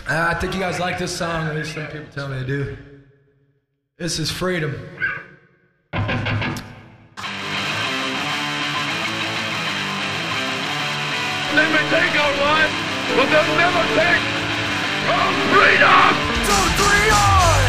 I think you guys like this song, at least some people tell me they do. This is Freedom. They may take our lives, but they'll never take our freedom! 2, 3, on!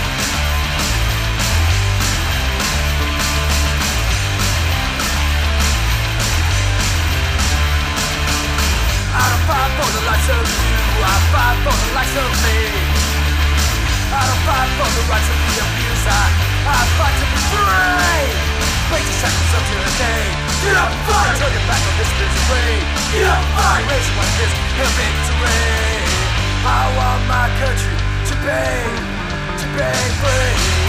I don't fight for the likes of you, I fight for the likes of me. I don't fight for the rights of the abused, I fight to be free. Break the shackles of tyranny. Get up and fight! Turn your back on this misery. Get up and fight! Raise your one fist, hail victory. I want my country to be free.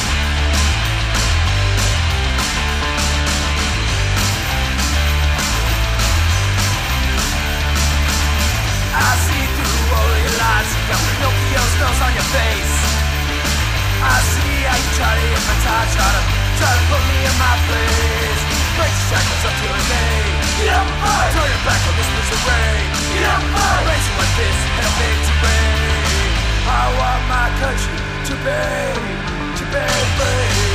I see through all your lies. You got Pinocchio's nose on your face. I see how you try to hypnotize, try to put me in my place. Break the shackles of tyranny. Get up and fight! Turn your back on this misery. Get up and fight! Raise your one fist, hail victory. I want my country to be free.